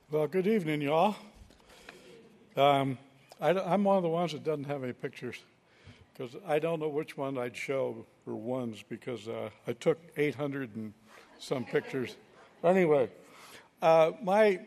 Well, good evening, y'all. I'm one of the ones that doesn't have any pictures because I don't know which one I'd show or ones because I took 800 and some pictures. Anyway, my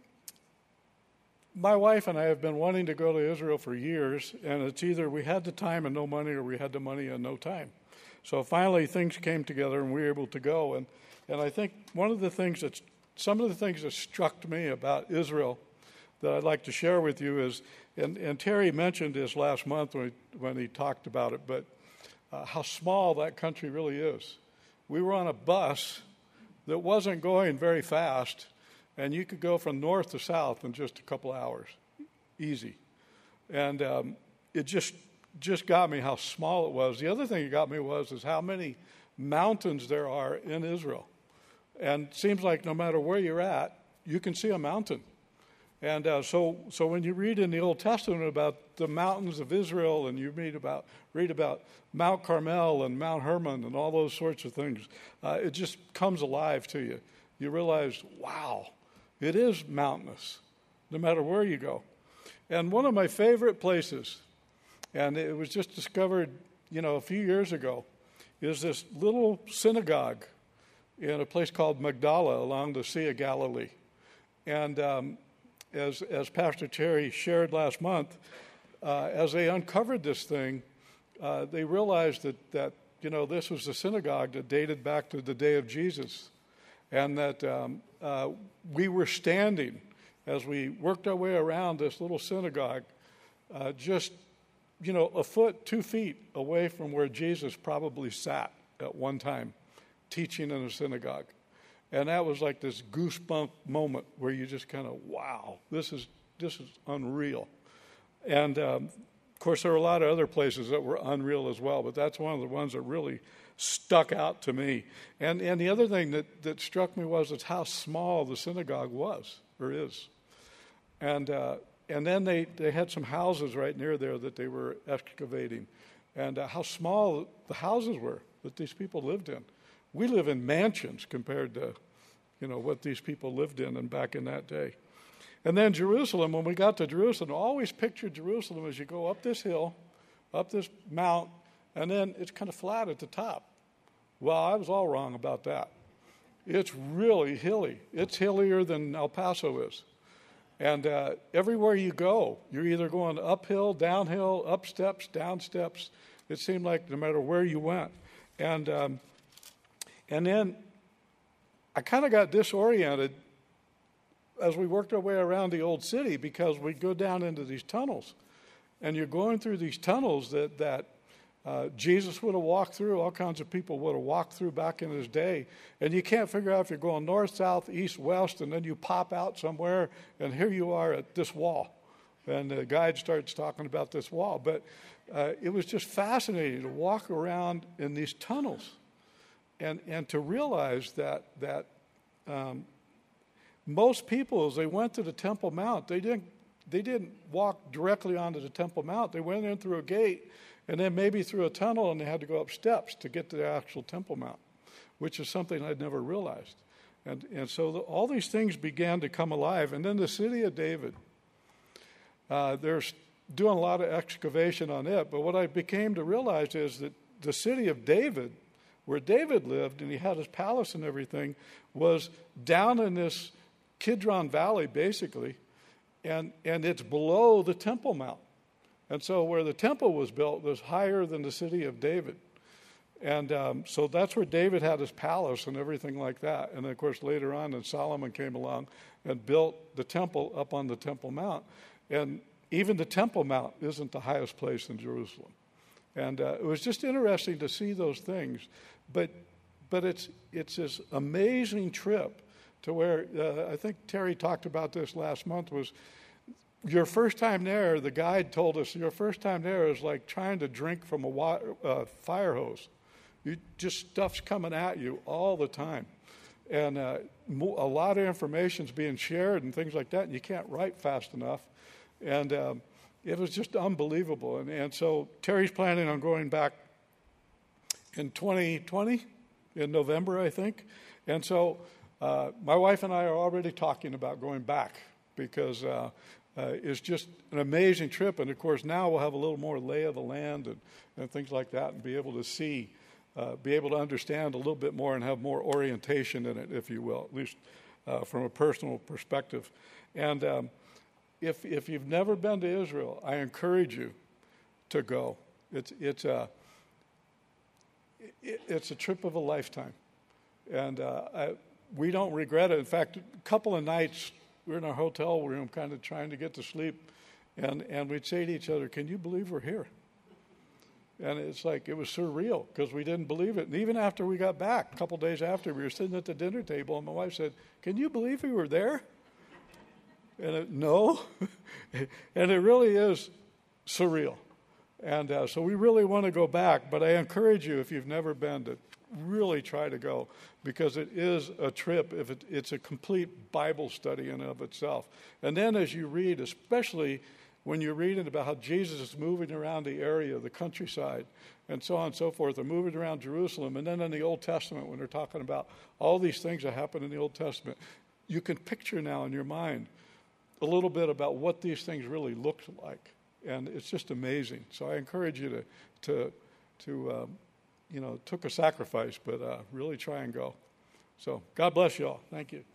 wife and I have been wanting to go to Israel for years, and it's either we had the time and no money or we had the money and no time. So finally things came together and we were able to go. And I think some of the things that struck me about Israel that I'd like to share with you is, and Terry mentioned this last month when he talked about it, but how small that country really is. We were on a bus that wasn't going very fast, and you could go from north to south in just a couple hours, easy. And it just got me how small it was. The other thing it got me is how many mountains there are in Israel. And it seems like no matter where you're at, you can see a mountain. And so when you read in the Old Testament about the mountains of Israel, and you read about Mount Carmel and Mount Hermon and all those sorts of things, it just comes alive to you. You realize, wow, it is mountainous, no matter where you go. And one of my favorite places, and it was just discovered, a few years ago, is this little synagogue in a place called Magdala along the Sea of Galilee. And as Pastor Terry shared last month, as they uncovered this thing, they realized that this was a synagogue that dated back to the day of Jesus, and that we were standing as we worked our way around this little synagogue, just a foot, 2 feet away from where Jesus probably sat at one time, teaching in a synagogue. And that was like this goosebump moment where you just kind of, wow, this is unreal. And of course, there were a lot of other places that were unreal as well, but that's one of the ones that really stuck out to me. And the other thing that struck me was how small the synagogue was or is. And then they had some houses right near there that they were excavating, and how small the houses were that these people lived in. We live in mansions compared to, what these people lived in and back in that day. And then Jerusalem, when we got to Jerusalem, I always pictured Jerusalem as you go up this hill, up this mount, and then it's kind of flat at the top. Well, I was all wrong about that. It's really hilly. It's hillier than El Paso is. And everywhere you go, you're either going uphill, downhill, up steps, down steps. It seemed like no matter where you went. And then I kind of got disoriented as we worked our way around the old city because we'd go down into these tunnels. And you're going through these tunnels that Jesus would have walked through, all kinds of people would have walked through back in his day. And you can't figure out if you're going north, south, east, west, and then you pop out somewhere, and here you are at this wall. And the guide starts talking about this wall. But it was just fascinating to walk around in these tunnels. And to realize that most people, as they went to the Temple Mount, they didn't walk directly onto the Temple Mount. They went in through a gate, and then maybe through a tunnel, and they had to go up steps to get to the actual Temple Mount, which is something I'd never realized. And so all these things began to come alive. And then the city of David, they're doing a lot of excavation on it. But what I became to realize is that the city of David, where David lived, and he had his palace and everything, was down in this Kidron Valley, basically, and it's below the Temple Mount. And so where the temple was built was higher than the city of David. And so that's where David had his palace and everything like that. And, of course, later on, then Solomon came along and built the temple up on the Temple Mount. And even the Temple Mount isn't the highest place in Jerusalem. And it was just interesting to see those things. But it's this amazing trip to where, I think Terry talked about this last month, was your first time there, the guide told us, your first time there is like trying to drink from a fire hose. Stuff's coming at you all the time. And a lot of information's being shared and things like that, and you can't write fast enough. And it was just unbelievable. And so Terry's planning on going back in 2020, in November, I think. And so my wife and I are already talking about going back because it's just an amazing trip. And, of course, now we'll have a little more lay of the land and things like that and be able to see, be able to understand a little bit more and have more orientation in it, if you will, at least from a personal perspective. And if you've never been to Israel, I encourage you to go. It's a trip of a lifetime. And we don't regret it. In fact, a couple of nights, we were in our hotel room kind of trying to get to sleep, and we'd say to each other, can you believe we're here? And it's like, it was surreal because we didn't believe it. And even after we got back, a couple of days after, we were sitting at the dinner table, and my wife said, can you believe we were there? And no. And it really is surreal. And so we really want to go back, but I encourage you, if you've never been, to really try to go, because it is a trip. It's a complete Bible study in and of itself. And then as you read, especially when you're reading about how Jesus is moving around the area, the countryside, and so on and so forth, or moving around Jerusalem, and then in the Old Testament, when they're talking about all these things that happen in the Old Testament, you can picture now in your mind a little bit about what these things really looked like. And it's just amazing. So I encourage you to took a sacrifice, but really try and go. So God bless you all. Thank you.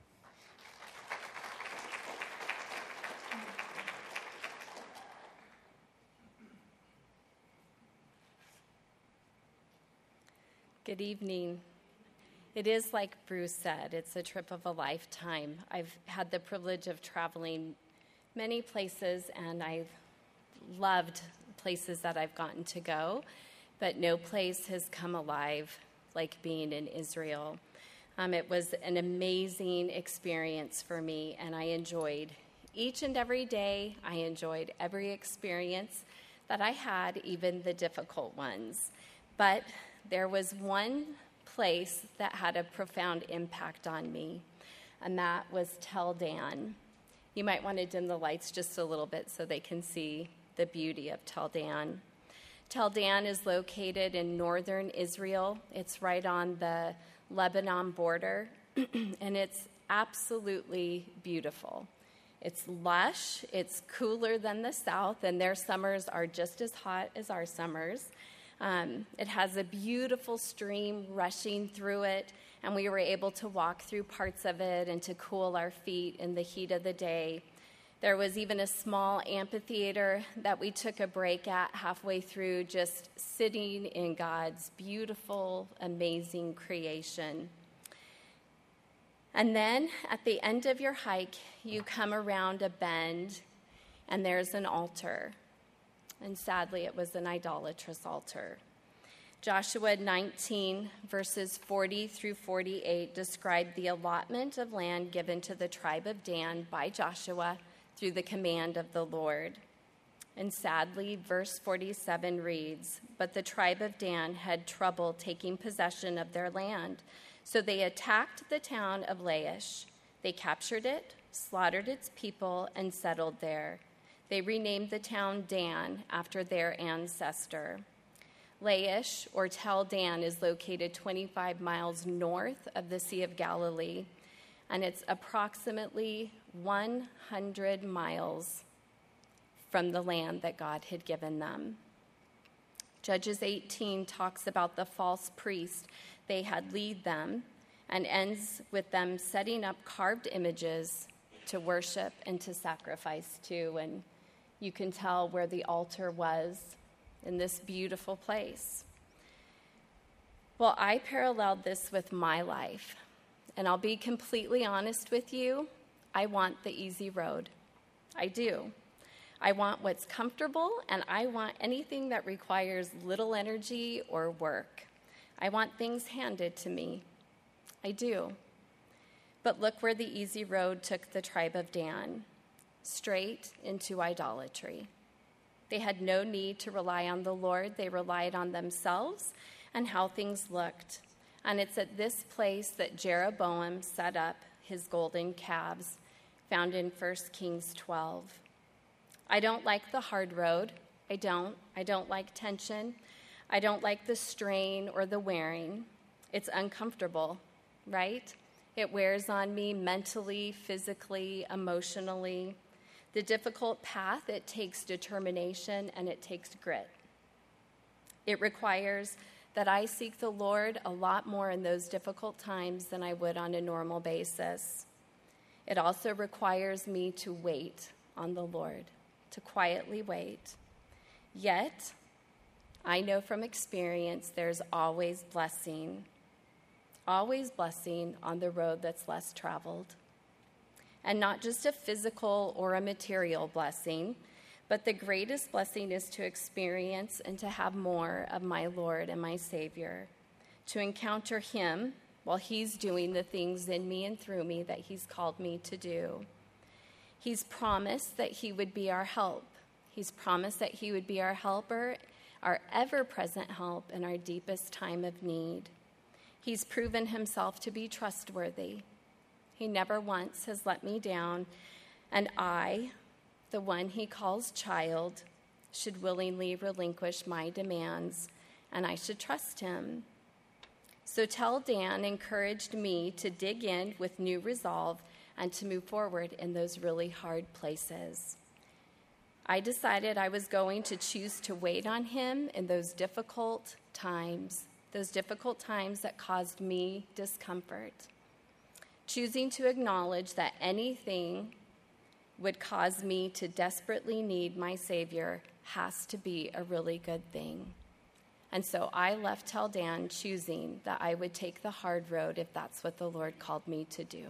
Good evening. It is like Bruce said, it's a trip of a lifetime. I've had the privilege of traveling many places, and I've loved places that I've gotten to go, but no place has come alive like being in Israel. It was an amazing experience for me, and I enjoyed each and every day. I enjoyed every experience that I had, even the difficult ones. But there was one place that had a profound impact on me, and that was Tel Dan. You might want to dim the lights just a little bit so they can see the beauty of Tel Dan. Tel Dan is located in northern Israel. It's right on the Lebanon border, and it's absolutely beautiful. It's lush, it's cooler than the south, and their summers are just as hot as our summers. It has a beautiful stream rushing through it, and we were able to walk through parts of it and to cool our feet in the heat of the day. There was even a small amphitheater that we took a break at halfway through, just sitting in God's beautiful, amazing creation. And then at the end of your hike, you come around a bend, and there's an altar. And sadly, it was an idolatrous altar. Joshua 19, verses 40 through 48 describe the allotment of land given to the tribe of Dan by Joshua through the command of the Lord. And sadly, verse 47 reads, "But the tribe of Dan had trouble taking possession of their land, so they attacked the town of Laish. They captured it, slaughtered its people, and settled there. They renamed the town Dan after their ancestor." Laish, or Tel Dan, is located 25 miles north of the Sea of Galilee, and it's approximately 100 miles from the land that God had given them. Judges 18 talks about the false priest they had lead them, and ends with them setting up carved images to worship and to sacrifice to. And you can tell where the altar was in this beautiful place. Well, I paralleled this with my life. And I'll be completely honest with you, I want the easy road. I do. I want what's comfortable, and I want anything that requires little energy or work. I want things handed to me. I do. But look where the easy road took the tribe of Dan, straight into idolatry. They had no need to rely on the Lord. They relied on themselves and how things looked. And it's at this place that Jeroboam set up his golden calves, found in 1 Kings 12. I don't like the hard road. I don't like tension. I don't like the strain or the wearing. It's uncomfortable, right? It wears on me mentally, physically, emotionally. The difficult path, it takes determination and it takes grit. It requires that I seek the Lord a lot more in those difficult times than I would on a normal basis. It also requires me to wait on the Lord, to quietly wait. Yet, I know from experience there's always blessing on the road that's less traveled. And not just a physical or a material blessing, but the greatest blessing is to experience and to have more of my Lord and my Savior, to encounter him while he's doing the things in me and through me that he's called me to do. He's promised that he would be our help. He's promised that he would be our helper, our ever-present help in our deepest time of need. He's proven himself to be trustworthy. He never once has let me down, and I, the one he calls child, should willingly relinquish my demands, and I should trust him. So Tell Dan encouraged me to dig in with new resolve and to move forward in those really hard places. I decided I was going to choose to wait on him in those difficult times that caused me discomfort. Choosing to acknowledge that anything would cause me to desperately need my Savior has to be a really good thing. And so I left Tell Dan choosing that I would take the hard road if that's what the Lord called me to do.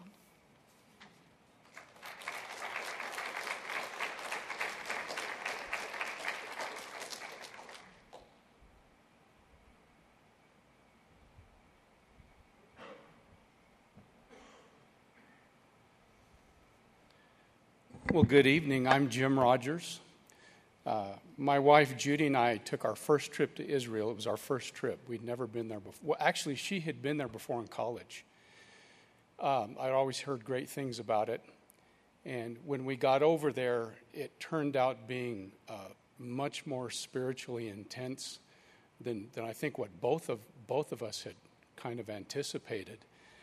Well, good evening. I'm Jim Rogers. My wife, Judy, and I took our first trip to Israel. It was our first trip. We'd never been there before. Well, actually, she had been there before in college. I'd always heard great things about it. And when we got over there, it turned out being much more spiritually intense than I think what both of us had kind of anticipated.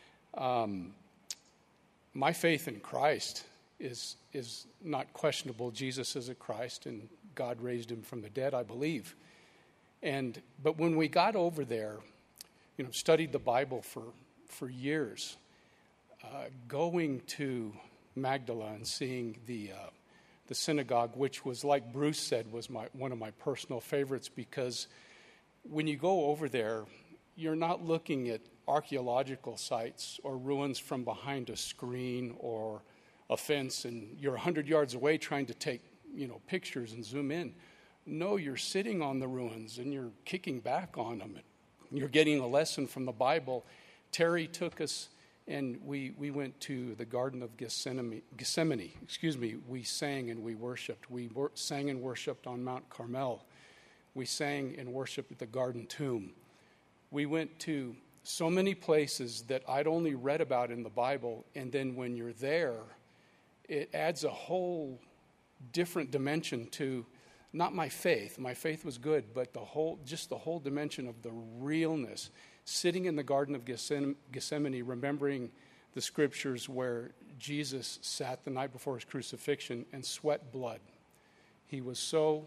My faith in Christ is not questionable. Jesus is a Christ, and God raised him from the dead, I believe. But when we got over there, studied the Bible for years, going to Magdala and seeing the synagogue, which was, like Bruce said, was one of my personal favorites, because when you go over there, you're not looking at archaeological sites or ruins from behind a screen or a fence, and you're 100 yards away trying to take, pictures and zoom in. No, you're sitting on the ruins and you're kicking back on them. And you're getting a lesson from the Bible. Terry took us and we went to the Garden of Gethsemane. We sang and we worshiped. We sang and worshiped on Mount Carmel. We sang and worshiped at the Garden Tomb. We went to so many places that I'd only read about in the Bible, and then when you're there, it adds a whole different dimension to not my faith. My faith was good, but the whole dimension of the realness. Sitting in the Garden of Gethsemane, remembering the scriptures where Jesus sat the night before his crucifixion and sweat blood. He was so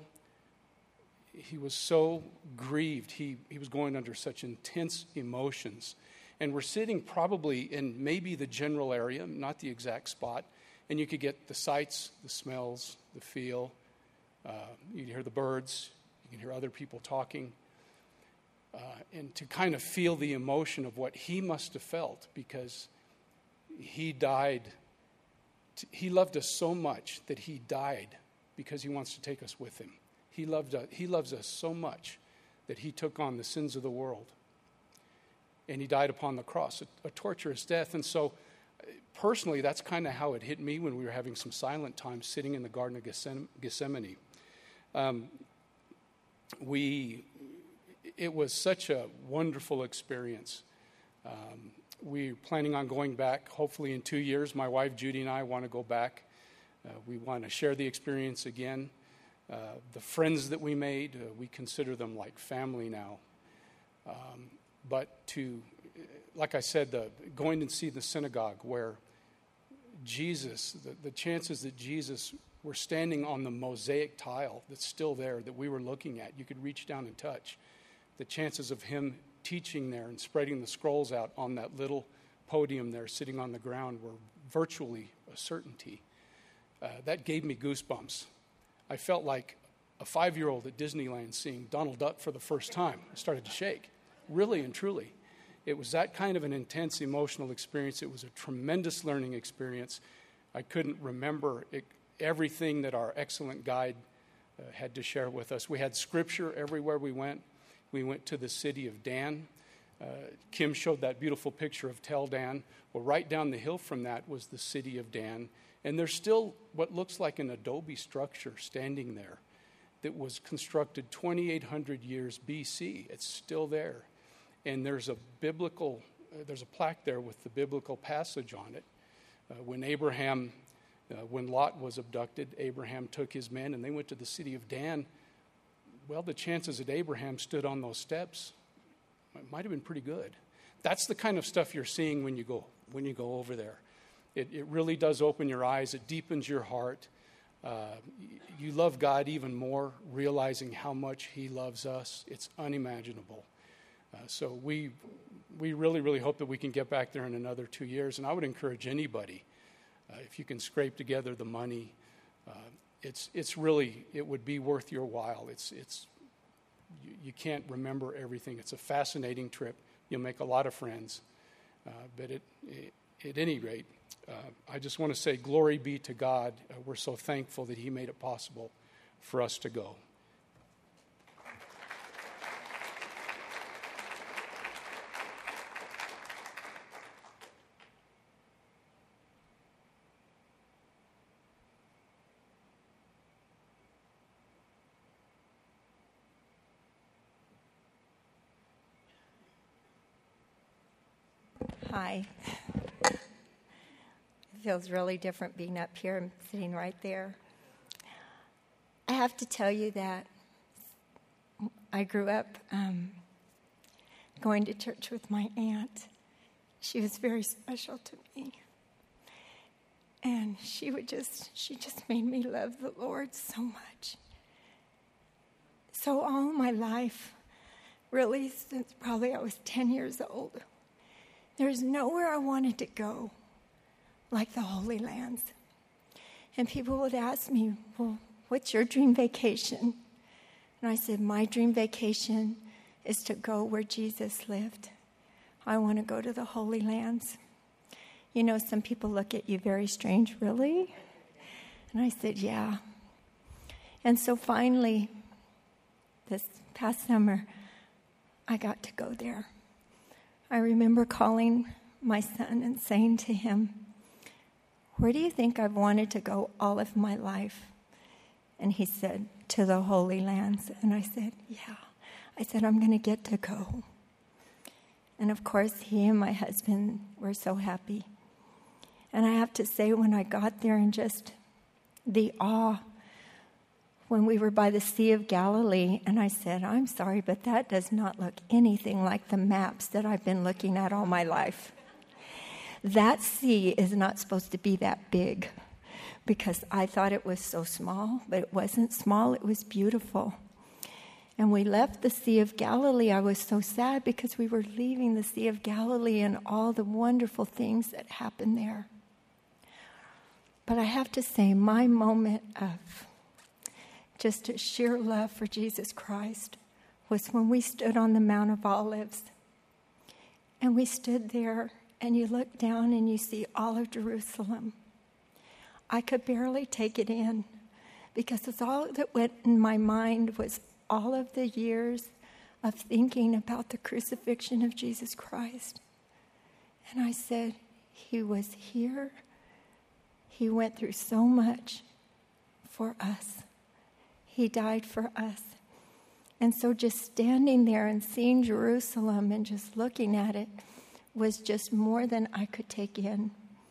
grieved. He was going under such intense emotions. And we're sitting probably in maybe the general area, not the exact spot, and you could get the sights, the smells, the feel. You can hear the birds. You can hear other people talking. And to kind of feel the emotion of what he must have felt, because he died. He loved us so much that he died because he wants to take us with him. He loves us so much that he took on the sins of the world. And he died upon the cross, a torturous death. And so personally, that's kind of how it hit me when we were having some silent time sitting in the Garden of Gethsemane. It was such a wonderful experience. We're planning on going back, hopefully in 2 years. My wife, Judy, and I want to go back. We want to share the experience again. The friends that we made, we consider them like family now. But to like I said, going and see the synagogue where Jesus, the chances that Jesus were standing on the mosaic tile that's still there that we were looking at, you could reach down and touch. The chances of him teaching there and spreading the scrolls out on that little podium there sitting on the ground were virtually a certainty. That gave me goosebumps. I felt like a 5-year-old at Disneyland seeing Donald Duck for the first time. I started to shake, really and truly. It was that kind of an intense emotional experience. It was a tremendous learning experience. I couldn't remember everything that our excellent guide had to share with us. We had scripture everywhere we went. We went to the city of Dan. Kim showed that beautiful picture of Tel Dan. Well, right down the hill from that was the city of Dan. And there's still what looks like an adobe structure standing there that was constructed 2,800 years BC. It's still there. And there's a plaque there with the biblical passage on it. When Lot was abducted, Abraham took his men and they went to the city of Dan. Well, the chances that Abraham stood on those steps might have been pretty good. That's the kind of stuff you're seeing when you go over there. It really does open your eyes. It deepens your heart. You love God even more, realizing how much He loves us. It's unimaginable. So we really, really hope that we can get back there in another 2 years. And I would encourage anybody, if you can scrape together the money, it would be worth your while. You can't remember everything. It's a fascinating trip. You'll make a lot of friends. But at any rate, I just want to say glory be to God. We're so thankful that He made it possible for us to go. Hi. It feels really different being up here and sitting right there. I have to tell you that I grew up going to church with my aunt. She was very special to me. And she just made me love the Lord so much. So all my life, really since probably I was 10 years old, there's nowhere I wanted to go like the Holy Lands. And people would ask me, well, what's your dream vacation? And I said, my dream vacation is to go where Jesus lived. I want to go to the Holy Lands. You know, some people look at you very strange, really? And I said, yeah. And so finally, this past summer, I got to go there. I remember calling my son and saying to him, where do you think I've wanted to go all of my life? And he said, to the Holy Lands. And I said, yeah. I said, I'm going to get to go. And of course, he and my husband were so happy. And I have to say, when I got there and just the awe, when we were by the Sea of Galilee, and I said, I'm sorry, but that does not look anything like the maps that I've been looking at all my life. That sea is not supposed to be that big, because I thought it was so small, but it wasn't small, it was beautiful. And we left the Sea of Galilee. I was so sad because we were leaving the Sea of Galilee and all the wonderful things that happened there. But I have to say, my moment of just a sheer love for Jesus Christ was when we stood on the Mount of Olives. And we stood there, and you look down and you see all of Jerusalem. I could barely take it in, because it's all that went in my mind was all of the years of thinking about the crucifixion of Jesus Christ. And I said, He was here. He went through so much for us. He died for us. And so just standing there and seeing Jerusalem and just looking at it was just more than I could take in.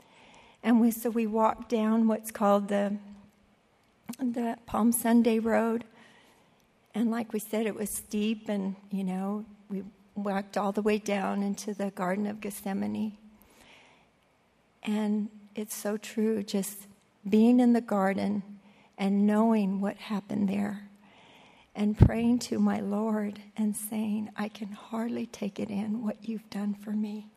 And so we walked down what's called the Palm Sunday Road. And like we said, it was steep, and, you know, we walked all the way down into the Garden of Gethsemane. And it's so true, just being in the garden and knowing what happened there and praying to my Lord and saying, I can hardly take it in what you've done for me.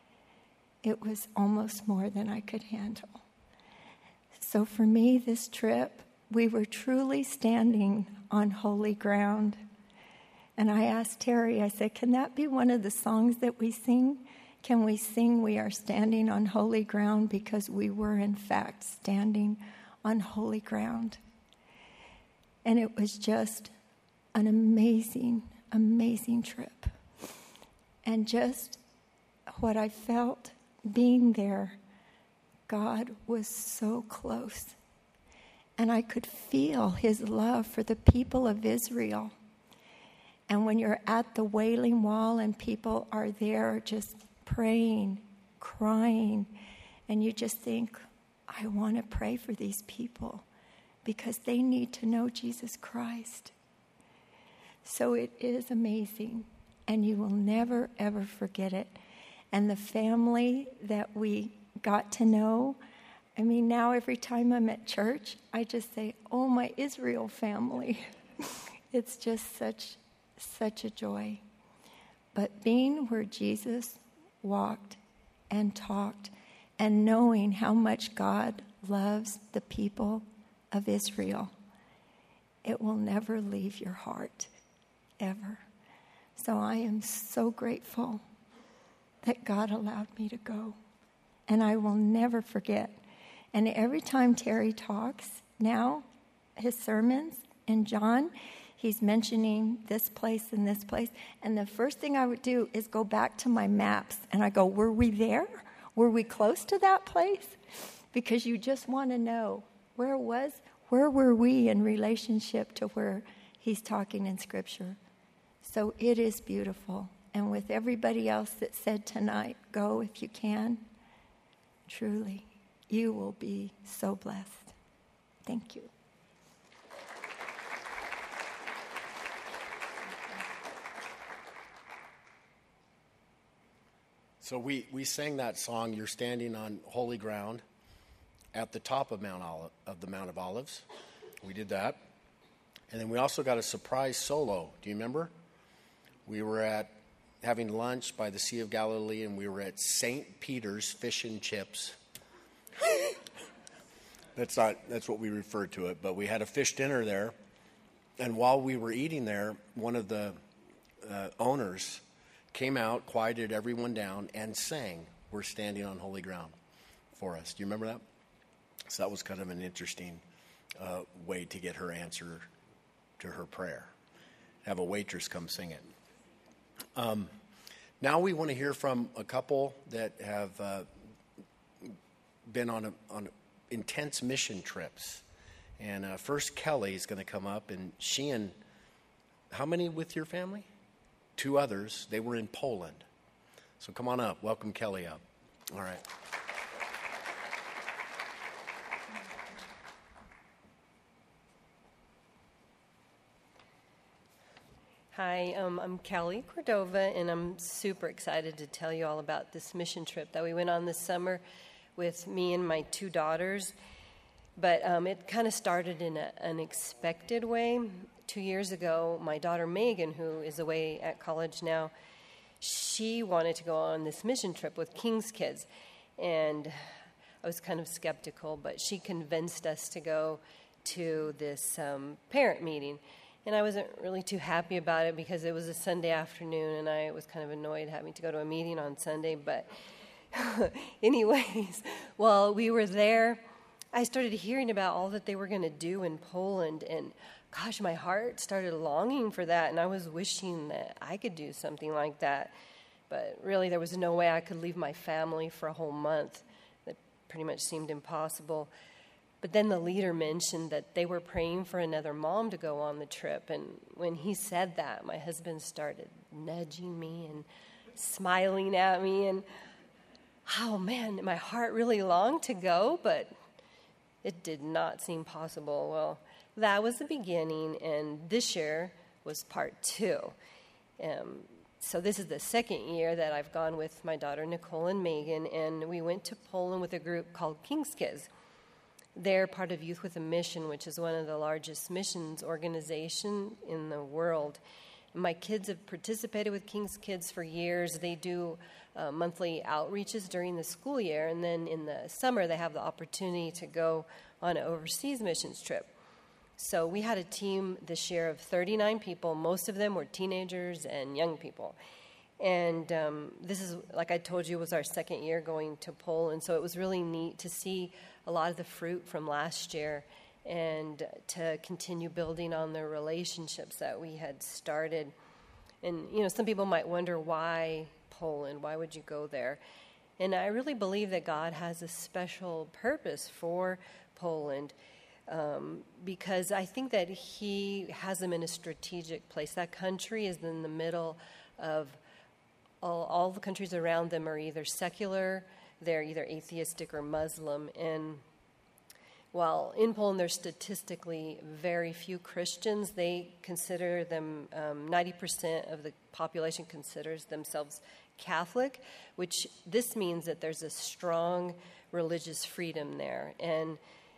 It was almost more than I could handle. So for me, this trip, we were truly standing on holy ground. And I asked Terry, I said, can that be one of the songs that we sing? Can we sing We Are Standing on Holy Ground? Because we were, in fact, standing on holy ground. And it was just an amazing, amazing trip. And just what I felt being there, God was so close. And I could feel his love for the people of Israel. And when you're at the Wailing Wall and people are there just praying, crying, and you just think, I want to pray for these people because they need to know Jesus Christ. So it is amazing, and you will never, ever forget it. And the family that we got to know, I mean, now every time I'm at church, I just say, oh, my Israel family. It's just such a joy. But being where Jesus walked and talked and knowing how much God loves the people of Israel, it will never leave your heart, ever. So I am so grateful that God allowed me to go. And I will never forget. And every time Terry talks now, his sermons in John, he's mentioning this place and this place. And the first thing I would do is go back to my maps. And I go, were we there? Were we close to that place? Because you just want to know, where were we in relationship to where he's talking in Scripture? So it is beautiful. And with everybody else that said tonight, go if you can. Truly, you will be so blessed. Thank you. So we sang that song, You're Standing on Holy Ground, at the top of the Mount of Olives. We did that. And then we also got a surprise solo. Do you remember? We were having lunch by the Sea of Galilee, and we were at St. Peter's Fish and Chips. That's what we referred to it, but we had a fish dinner there. And while we were eating there, one of the owners came out, quieted everyone down, and sang We're Standing on Holy Ground for us. Do you remember that? So that was kind of an interesting way to get her answer to her prayer. Have a waitress come sing it. Now we want to hear from a couple that have been on intense mission trips. And first Kelly is going to come up, and she and how many with your family? 2 others. They were in Poland. So come on up. Welcome Kelly up. All right. Hi, I'm Kelly Cordova, and I'm super excited to tell you all about this mission trip that we went on this summer with me and my 2 daughters. But it kind of started in an unexpected way. 2 years ago, my daughter Megan, who is away at college now, she wanted to go on this mission trip with King's Kids. And I was kind of skeptical, but she convinced us to go to this parent meeting. And I wasn't really too happy about it because it was a Sunday afternoon, and I was kind of annoyed having to go to a meeting on Sunday. But anyways, while we were there, I started hearing about all that they were going to do in Poland, and gosh, my heart started longing for that, and I was wishing that I could do something like that. But really, there was no way I could leave my family for a whole month. That pretty much seemed impossible. But then the leader mentioned that they were praying for another mom to go on the trip. And when he said that, my husband started nudging me and smiling at me. And, oh, man, my heart really longed to go, but it did not seem possible. Well, that was the beginning, and this year was part 2. So this is the second year that I've gone with my daughter Nicole and Megan, and we went to Poland with a group called King's Kids. They're part of Youth with a Mission, which is one of the largest missions organizations in the world. My kids have participated with King's Kids for years. They do monthly outreaches during the school year, and then in the summer they have the opportunity to go on an overseas missions trip. So we had a team this year of 39 people. Most of them were teenagers and young people. And this is, like I told you, was our second year going to Poland. So it was really neat to see a lot of the fruit from last year and to continue building on the relationships that we had started. And, some people might wonder, why Poland? Why would you go there? And I really believe that God has a special purpose for Poland. Because I think that he has them in a strategic place. That country is in the middle of all the countries around them are either secular, they're either atheistic or Muslim. And while in Poland there's statistically very few Christians, they consider them, 90% of the population considers themselves Catholic, which this means that there's a strong religious freedom there. And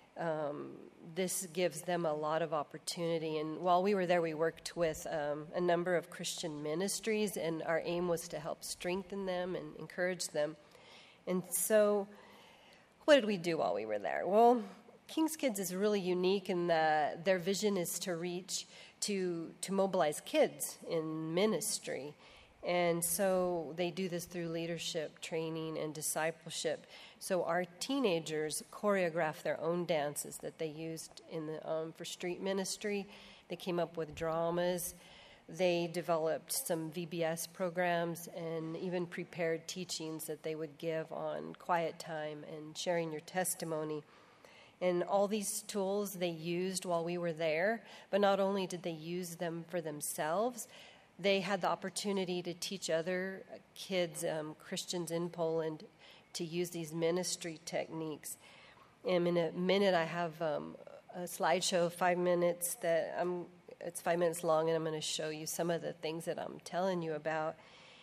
this gives them a lot of opportunity. And while we were there, we worked with a number of Christian ministries, and our aim was to help strengthen them and encourage them. And so what did we do while we were there? Well, King's Kids is really unique in that their vision is to reach, to mobilize kids in ministry. And so they do this through leadership, training, and discipleship. So our teenagers choreograph their own dances that they used in the for street ministry. They came up with dramas. They developed some VBS programs and even prepared teachings that they would give on quiet time and sharing your testimony. And all these tools they used while we were there, but not only did they use them for themselves, they had the opportunity to teach other kids, Christians in Poland, to use these ministry techniques. And in a minute, I have a slideshow of 5 minutes it's 5 minutes long, and I'm going to show you some of the things that I'm telling you about.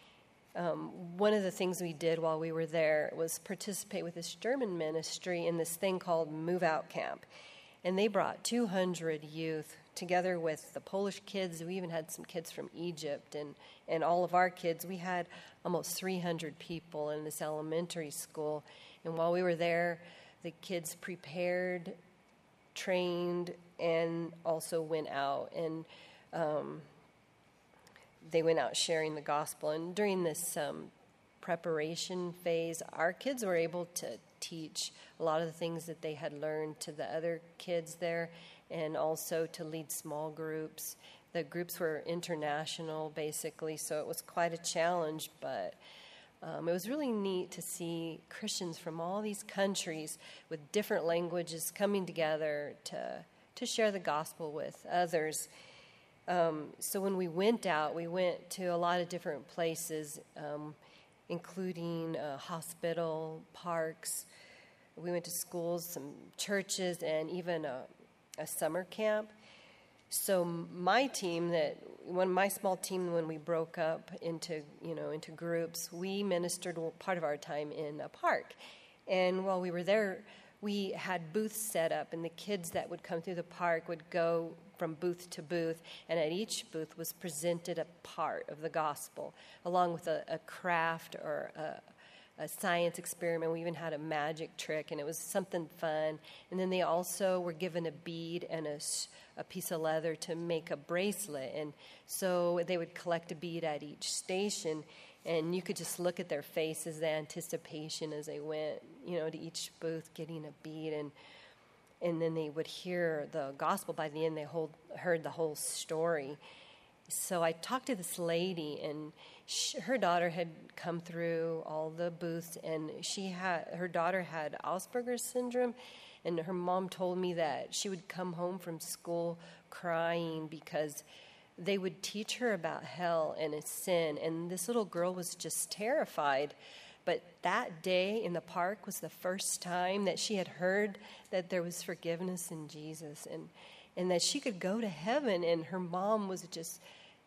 One of the things we did while we were there was participate with this German ministry in this thing called Move Out Camp. And they brought 200 youth together with the Polish kids. We even had some kids from Egypt and all of our kids. We had almost 300 people in this elementary school. And while we were there, the kids prepared, trained, and also went out. And they went out sharing the gospel. And during this preparation phase, our kids were able to teach a lot of the things that they had learned to the other kids there, and also to lead small groups. The groups were international, basically, so it was quite a challenge, but it was really neat to see Christians from all these countries with different languages coming together to share the gospel with others. So when we went out, we went to a lot of different places, including hospital, parks. We went to schools, some churches, and even a summer camp. So my team, my small team, when we broke up into groups, we ministered part of our time in a park. And while we were there, we had booths set up, and the kids that would come through the park would go from booth to booth, and at each booth was presented a part of the gospel, along with a craft or a science experiment. We even had a magic trick, and it was something fun. And then they also were given a bead and a piece of leather to make a bracelet. And so they would collect a bead at each station, and you could just look at their faces, the anticipation as they went, to each booth getting a bead. And then they would hear the gospel. By the end, they heard the whole story. So I talked to this lady, and her daughter had come through all the booths, and her daughter had Asperger's syndrome, and her mom told me that she would come home from school crying because they would teach her about hell and its sin, and this little girl was just terrified. But that day in the park was the first time that she had heard that there was forgiveness in Jesus, and that she could go to heaven, and her mom was just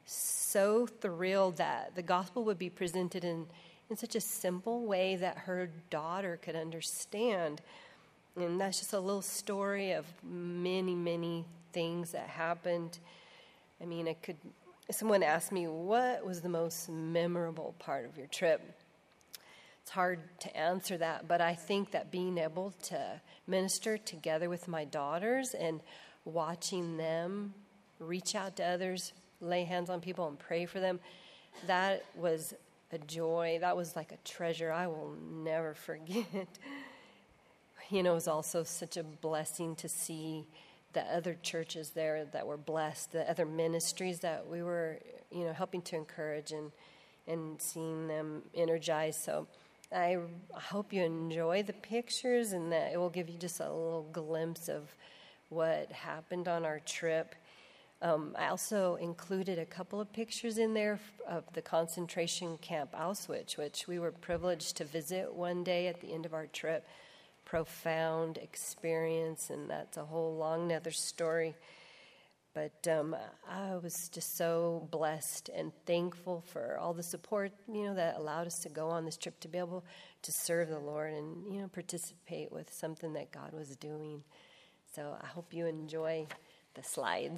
so thrilled that the gospel would be presented in such a simple way that her daughter could understand. And that's just a little story of many, many things that happened. I mean, someone asked me, what was the most memorable part of your trip? It's hard to answer that, but I think that being able to minister together with my daughters and watching them reach out to others, lay hands on people and pray for them, that was a joy. That was like a treasure I will never forget. It was also such a blessing to see the other churches there that were blessed, the other ministries that we were, helping to encourage and seeing them energized. So I hope you enjoy the pictures and that it will give you just a little glimpse of what happened on our trip. I also included a couple of pictures in there of the concentration camp Auschwitz, which we were privileged to visit one day at the end of our trip. Profound experience, and that's a whole long nother story. But I was just so blessed and thankful for all the support, that allowed us to go on this trip, to be able to serve the Lord and, participate with something that God was doing. So I hope you enjoy the slides.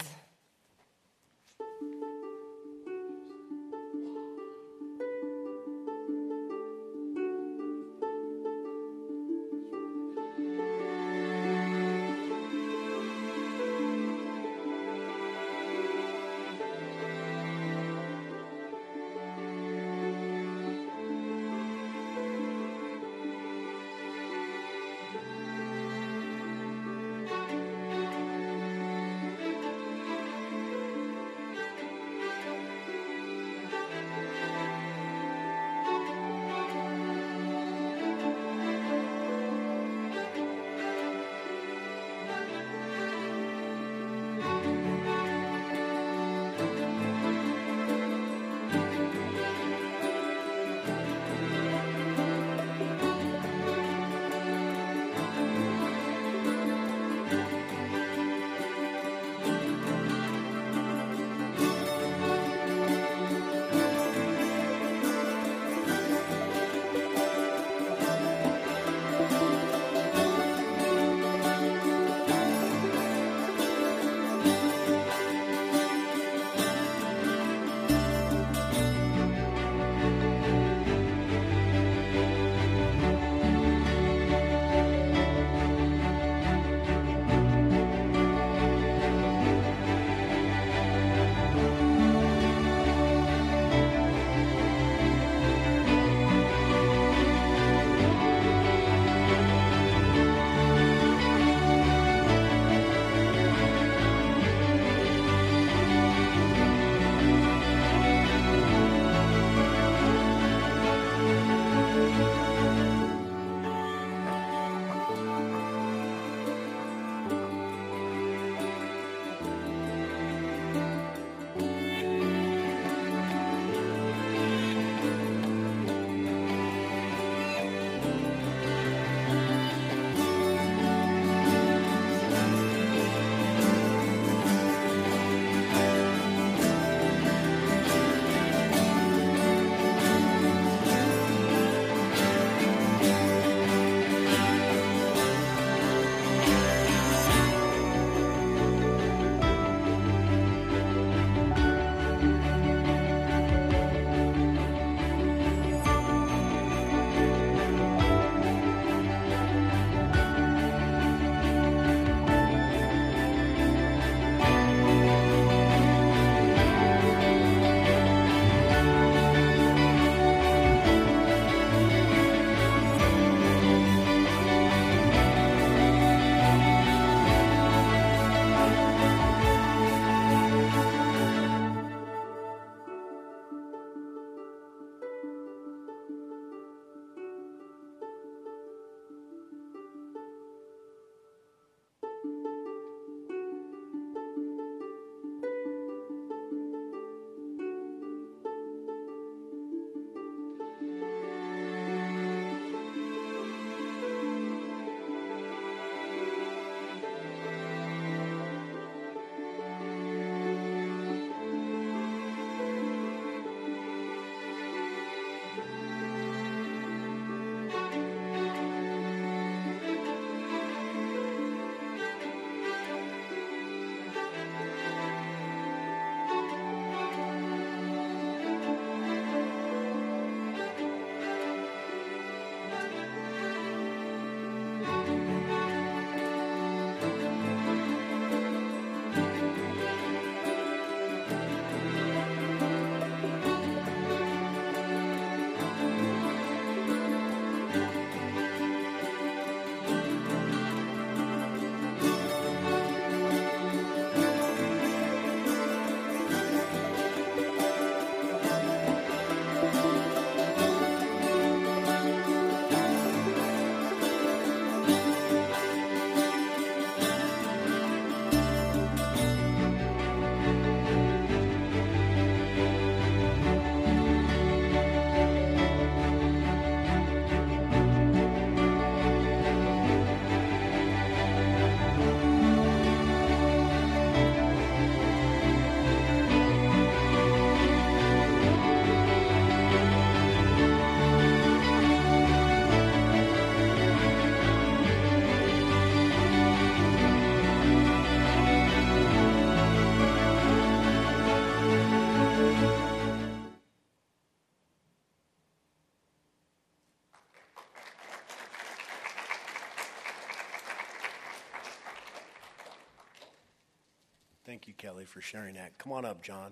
Thank you, Kelly, for sharing that. Come on up, John.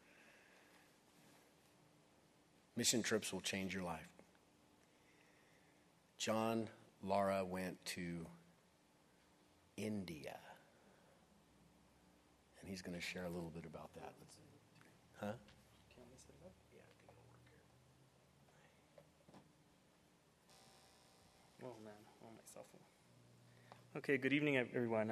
Mission trips will change your life. John Lara went to India. And he's going to share a little bit about that. Huh? Oh, man. Oh, my cell phone. Okay, good evening, everyone.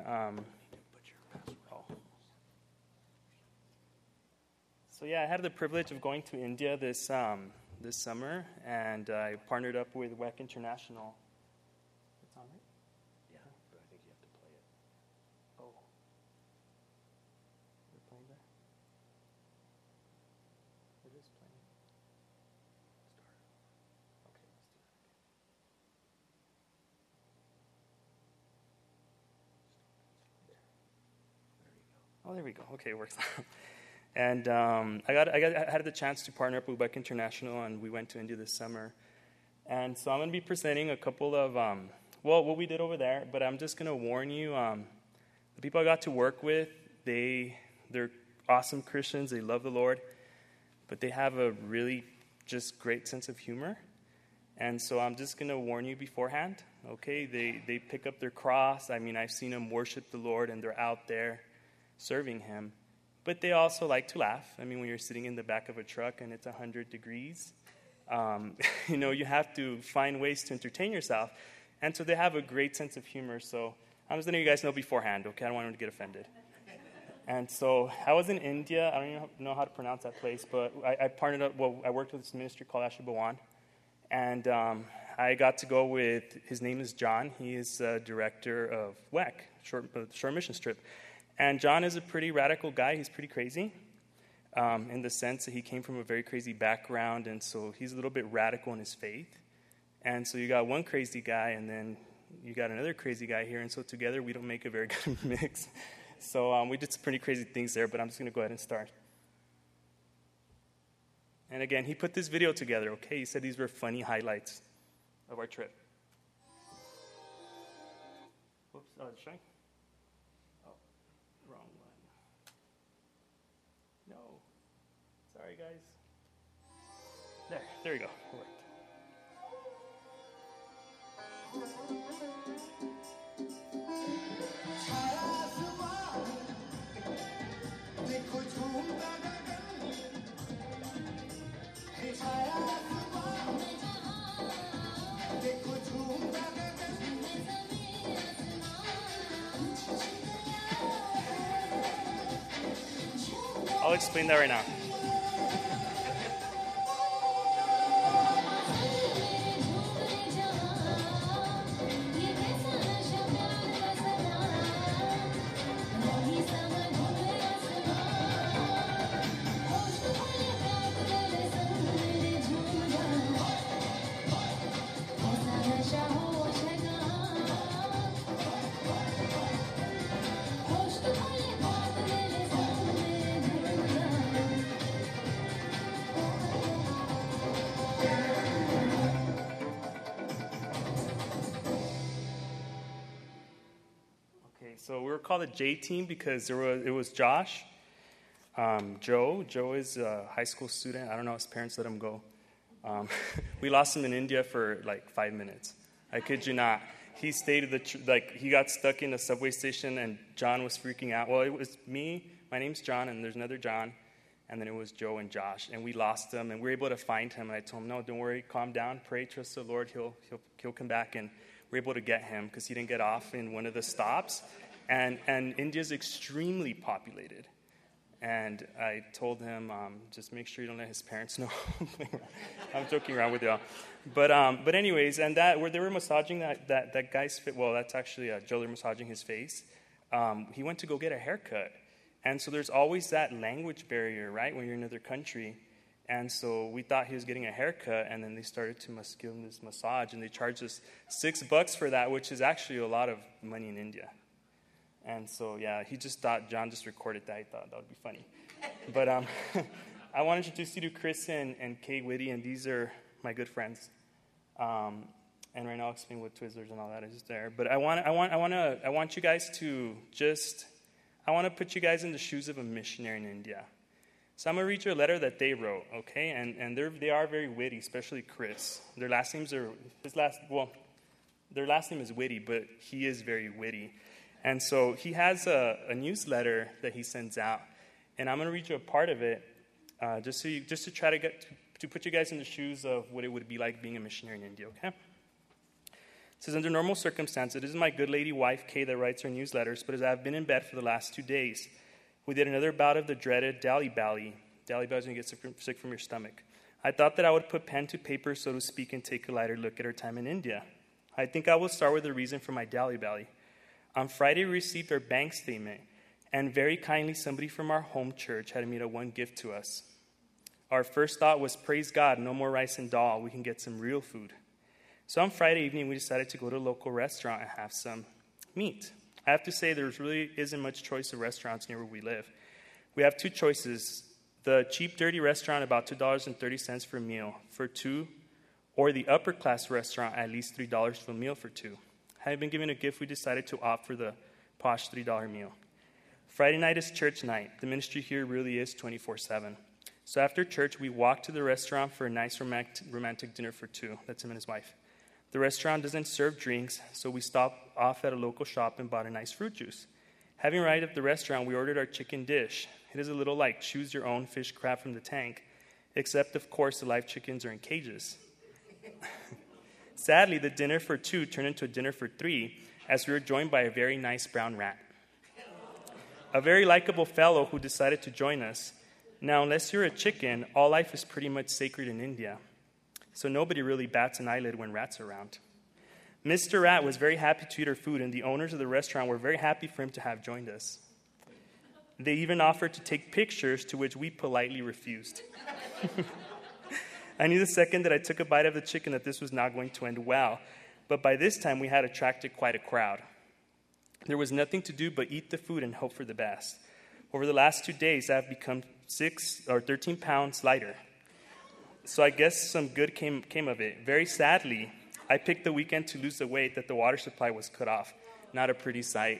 So, yeah, I had the privilege of going to India this summer, and I partnered up with WEC International. It's on, right? Yeah, but I think you have to play it. Oh. We're playing there? It is playing. Start. Okay, let's do that again. Oh, there we go. Okay, it works. And I had the chance to partner up with WEC International, and we went to India this summer. And so I'm going to be presenting a couple of, what we did over there, but I'm just going to warn you, the people I got to work with, they're awesome Christians, they love the Lord, but they have a really just great sense of humor. And so I'm just going to warn you beforehand, okay? They pick up their cross. I mean, I've seen them worship the Lord, and they're out there serving Him. But they also like to laugh. I mean, when you're sitting in the back of a truck and it's 100 degrees, you have to find ways to entertain yourself. And so they have a great sense of humor. So I'm just letting you guys know beforehand, okay? I don't want them to get offended. And so I was in India. I don't even know how to pronounce that place, but I partnered up. Well, I worked with this ministry called Asher Bhawan. And I got to go with, his name is John. He is director of WEC, Short Mission Trip. And John is a pretty radical guy. He's pretty crazy in the sense that he came from a very crazy background, and so he's a little bit radical in his faith. And so you got one crazy guy, and then you got another crazy guy here, and so together we don't make a very good mix. So we did some pretty crazy things there, but I'm just going to go ahead and start. And again, he put this video together, okay? He said these were funny highlights of our trip. Whoops, should I? Wrong one. No. Sorry, guys. There you go. It worked. I'll explain that right now. So we were called a J team because it was Josh, Joe. Joe is a high school student. I don't know, his parents let him go. We lost him in India for like 5 minutes. I kid you not. He stayed he got stuck in a subway station, and John was freaking out. Well, it was me. My name's John, and there's another John, and then it was Joe and Josh, and we lost him, and we were able to find him. And I told him, no, don't worry, calm down, pray, trust the Lord. He'll come back, and we were able to get him because he didn't get off in one of the stops. And India's extremely populated. And I told him, just make sure you don't let his parents know. I'm joking around with y'all. But anyways, and where they were massaging that guy's face, well, that's actually Joe, they're massaging his face. He went to go get a haircut. And so there's always that language barrier, right, when you're in another country. And so we thought he was getting a haircut, and then they started to give him this massage, and they charged us $6 for that, which is actually a lot of money in India. And so, yeah, he just thought, John just recorded that. He thought that would be funny. But I want to introduce you to Chris and Kay Whitty, and these are my good friends. And right now I'll explain what Twizzlers and all that is there. But I want you guys to just, I want to put you guys in the shoes of a missionary in India. So I'm going to read you a letter that they wrote, okay? And they are very witty, especially Chris. Their last name is Witty, but he is very witty. And so he has a newsletter that he sends out, and I'm going to read you a part of it, just to try to to put you guys in the shoes of what it would be like being a missionary in India, okay? It says, under normal circumstances, it is my good lady wife, Kay, that writes her newsletters, but as I have been in bed for the last 2 days, we did another bout of the dreaded dally-bally. Dally-bally is when you get sick from your stomach. I thought that I would put pen to paper, so to speak, and take a lighter look at our time in India. I think I will start with the reason for my dally-bally. On Friday, we received our bank statement, and very kindly, somebody from our home church had made a one gift to us. Our first thought was, praise God, no more rice and dal. We can get some real food. So on Friday evening, we decided to go to a local restaurant and have some meat. I have to say, there really isn't much choice of restaurants near where we live. We have 2 choices. The cheap, dirty restaurant, about $2.30 for a meal for 2, or the upper-class restaurant, at least $3 for a meal for 2. Having been given a gift, we decided to opt for the posh $3 meal. Friday night is church night. The ministry here really is 24/7. So after church, we walked to the restaurant for a nice romantic dinner for 2. That's him and his wife. The restaurant doesn't serve drinks, so we stopped off at a local shop and bought a nice fruit juice. Having arrived at the restaurant, we ordered our chicken dish. It is a little like choose your own fish crab from the tank, except, of course, the live chickens are in cages. Sadly, the dinner for 2 turned into a dinner for 3, as we were joined by a very nice brown rat. A very likable fellow who decided to join us. Now, unless you're a chicken, all life is pretty much sacred in India. So nobody really bats an eyelid when rats are around. Mr. Rat was very happy to eat our food, and the owners of the restaurant were very happy for him to have joined us. They even offered to take pictures, to which we politely refused. I knew the second that I took a bite of the chicken that this was not going to end well, but by this time we had attracted quite a crowd. There was nothing to do but eat the food and hope for the best. Over the last 2 days, I have become 13 pounds lighter. So I guess some good came of it. Very sadly, I picked the weekend to lose the weight that the water supply was cut off. Not a pretty sight.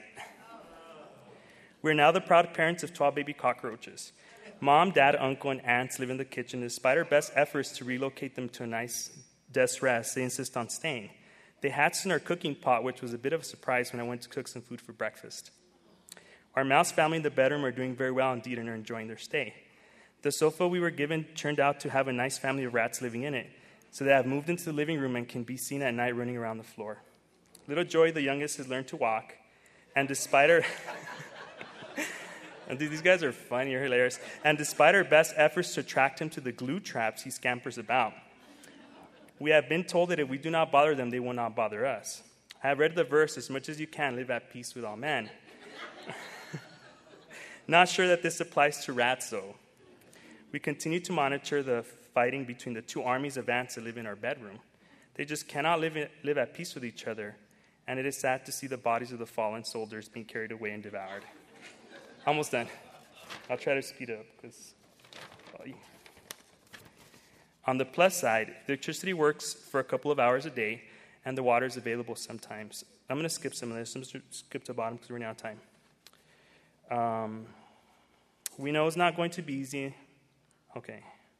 We're now the proud parents of 12 baby cockroaches. Mom, dad, uncle, and aunts live in the kitchen. Despite our best efforts to relocate them to a nice desk rest, they insist on staying. They hatched in our cooking pot, which was a bit of a surprise when I went to cook some food for breakfast. Our mouse family in the bedroom are doing very well indeed and are enjoying their stay. The sofa we were given turned out to have a nice family of rats living in it, so they have moved into the living room and can be seen at night running around the floor. Little Joy, the youngest, has learned to walk, and despite her... and these guys are funny, you're hilarious. And despite our best efforts to attract him to the glue traps, he scampers about. We have been told that if we do not bother them, they will not bother us. I have read the verse, as much as you can, live at peace with all men. Not sure that this applies to rats, though. We continue to monitor the fighting between the 2 armies of ants that live in our bedroom. They just cannot live at peace with each other, and it is sad to see the bodies of the fallen soldiers being carried away and devoured. Almost done. I'll try to speed up because... On the plus side, the electricity works for a couple of hours a day, and the water is available sometimes. I'm going to skip some of this. I'm going to skip to the bottom because we're running out of time. We know it's not going to be easy. Okay.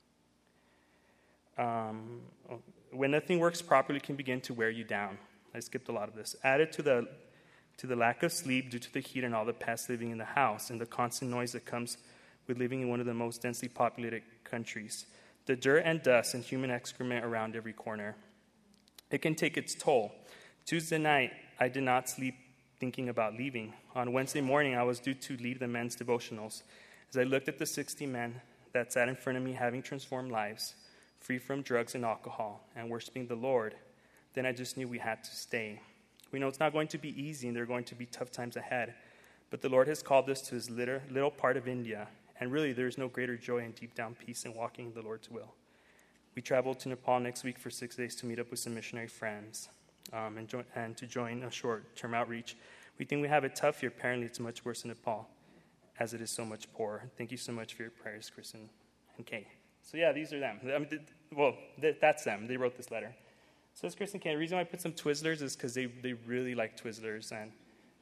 When nothing works properly, it can begin to wear you down. I skipped a lot of this. Added to the lack of sleep due to the heat and all the pests living in the house and the constant noise that comes with living in one of the most densely populated countries. The dirt and dust and human excrement around every corner. It can take its toll. Tuesday night, I did not sleep thinking about leaving. On Wednesday morning, I was due to lead the men's devotionals. As I looked at the 60 men that sat in front of me having transformed lives, free from drugs and alcohol, and worshiping the Lord, then I just knew we had to stay. We know it's not going to be easy and there are going to be tough times ahead, but the Lord has called us to his little part of India, and really there is no greater joy and deep down peace in walking in the Lord's will. We travel to Nepal next week for 6 days to meet up with some missionary friends and to join a short-term outreach. We think we have it tough here. Apparently it's much worse in Nepal, as it is so much poorer. Thank you so much for your prayers, Chris and Kay. So yeah, these are them. That's them. They wrote this letter. So it's Chris and Kay. The reason why I put some Twizzlers is because they really like Twizzlers, and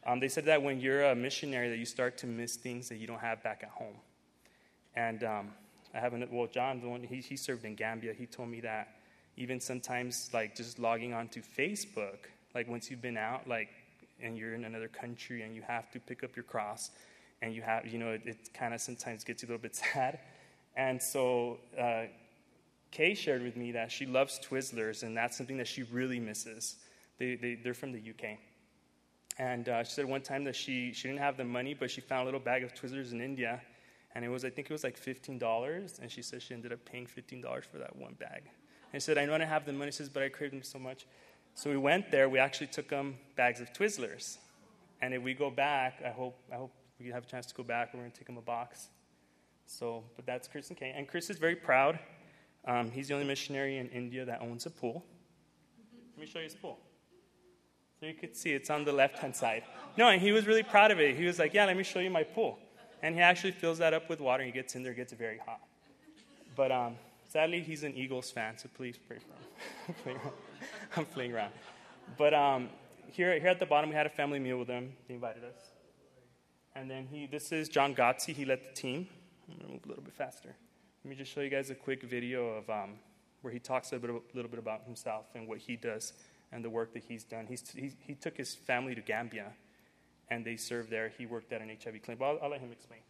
They said that when you're a missionary, that you start to miss things that you don't have back at home. And John, the one he served in Gambia, he told me that even sometimes, like, just logging onto Facebook, like, once you've been out, like, and you're in another country and you have to pick up your cross, and you have, it kind of sometimes gets you a little bit sad. And so Kay shared with me that she loves Twizzlers, and that's something that she really misses. They're from the UK. And she said one time that she didn't have the money, but she found a little bag of Twizzlers in India, and I think it was like $15, and she said she ended up paying $15 for that one bag. And she said, I know I don't have the money, she says, but I crave them so much. So we went there, we actually took them bags of Twizzlers. And if we go back, I hope we have a chance to go back, we're going to take them a box. So, but that's Chris and Kay. And Chris is very proud. He's the only missionary in India that owns a pool. Let me show you his pool. So you could see it's on the left-hand side. No, and he was really proud of it. He was like, yeah, let me show you my pool. And he actually fills that up with water, and he gets in there, it gets very hot. But sadly, he's an Eagles fan, so please pray for him. I'm playing around. But here at the bottom, we had a family meal with them. They invited us. And then this is John Gotzi. He led the team. I'm going to move a little bit faster. Let me just show you guys a quick video of where he talks a little bit about himself and what he does and the work that he's done. He took his family to Gambia, and they served there. He worked at an HIV clinic. But I'll let him explain.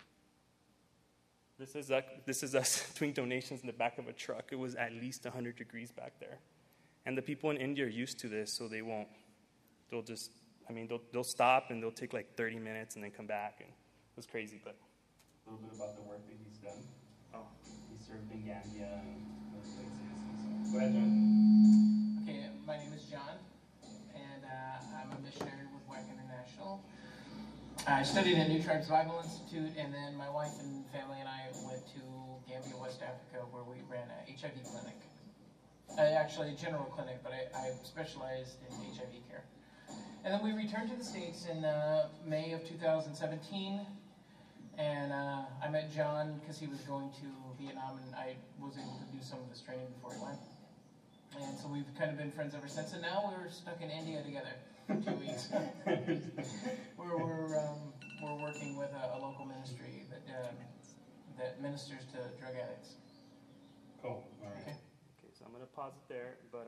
This is us doing donations in the back of a truck. It was at least 100 degrees back there. And the people in India are used to this, so they won't. They'll stop, and they'll take like 30 minutes and then come back. And it was crazy, but a little bit about the work that he's done. He served in Gambia and those places. So, go ahead, John. Okay, my name is John, and I'm a missionary with WAC International. I studied at New Tribes Bible Institute, and then my wife and family and I went to Gambia, West Africa, where we ran an HIV clinic. Actually, a general clinic, but I specialized in HIV care. And then we returned to the States in May of 2017, and I met John because he was going to Vietnam, and I was able to do some of his training before he went. And so we've kind of been friends ever since, and now we're stuck in India together for 2 weeks. We're working with a local ministry that ministers to drug addicts. Cool. All right. Okay, so I'm going to pause it there, but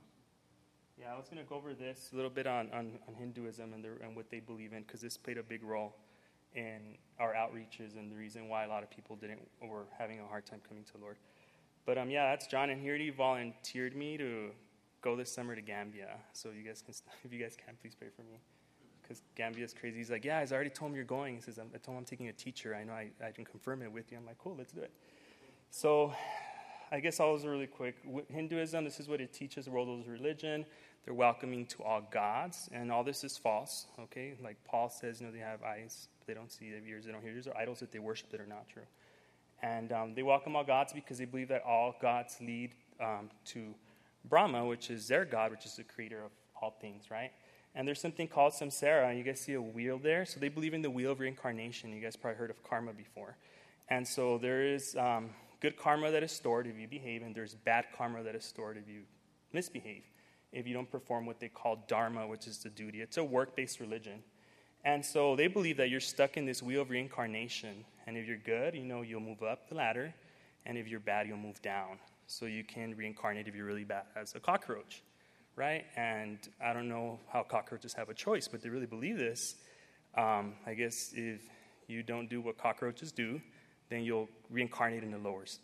I was going to go over this a little bit on Hinduism and what they believe in, because this played a big role in our outreaches and the reason why a lot of people were having a hard time coming to the Lord. But that's John, and he already volunteered me to go this summer to Gambia. So you guys can, if you guys can, please pray for me, because Gambia is crazy. He's like, yeah, he's already told me you're going. He says, I told him I'm taking a teacher. I know I can confirm it with you. I'm like, cool, let's do it. So I guess I'll go really quick. Hinduism, this is what it teaches. The world is religion. They're welcoming to all gods, and all this is false, okay? Like Paul says, they have eyes, but they don't see, they have ears, they don't hear. These are idols that they worship that are not true. And they welcome all gods because they believe that all gods lead to Brahma, which is their god, which is the creator of all things, right? And there's something called samsara, and you guys see a wheel there. So they believe in the wheel of reincarnation. You guys probably heard of karma before. And so there is good karma that is stored if you behave, and there's bad karma that is stored if you misbehave, if you don't perform what they call dharma, which is the duty. It's a work-based religion. And so they believe that you're stuck in this wheel of reincarnation. And if you're good, you'll move up the ladder. And if you're bad, you'll move down. So you can reincarnate if you're really bad as a cockroach, right? And I don't know how cockroaches have a choice, but they really believe this. I guess if you don't do what cockroaches do, then you'll reincarnate in the lowers,